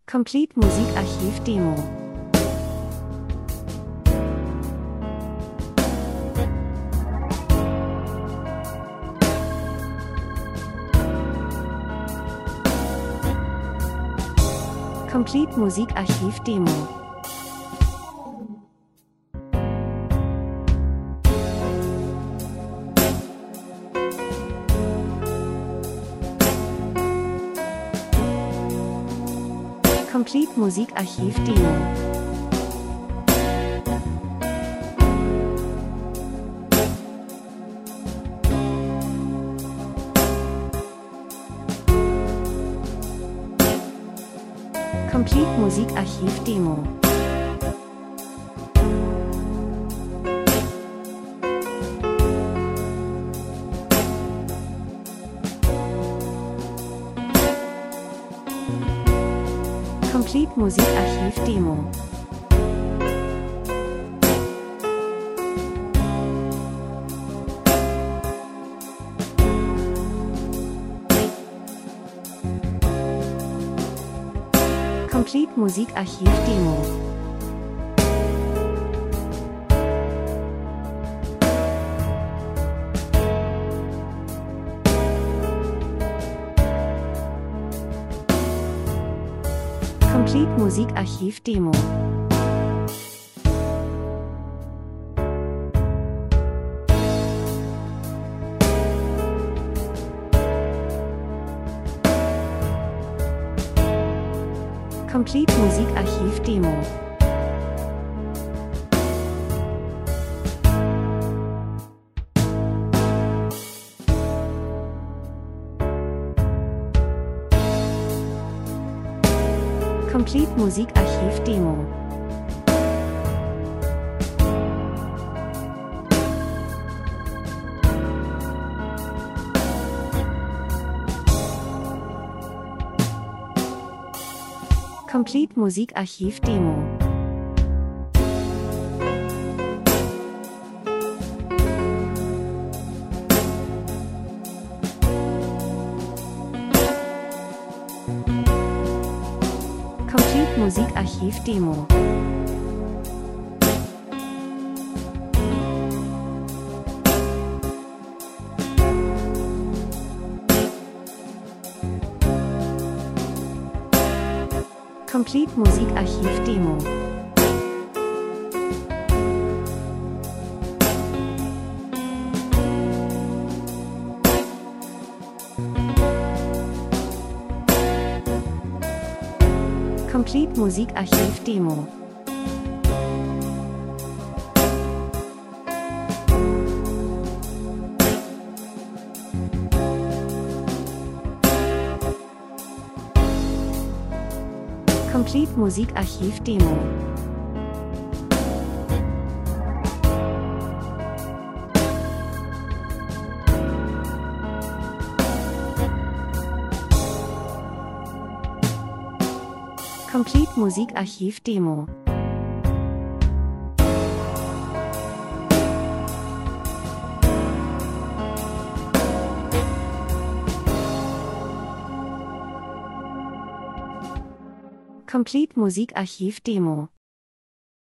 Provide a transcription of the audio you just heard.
Complete Musikarchiv Demo. Complete Musikarchiv Demo. Complete Musikarchiv Demo. Complete Musikarchiv Demo. Complete Musikarchiv Demo. Complete Musikarchiv Demo. Complete Musikarchiv Demo. Complete Musikarchiv Demo. Complete Musikarchiv Demo. Complete Musikarchiv Demo. Complete Musikarchiv Demo. Complete Musikarchiv Demo. Complete Musikarchiv Demo. Complete Musikarchiv Demo. Complete Musikarchiv Demo. Complete Musikarchiv Demo.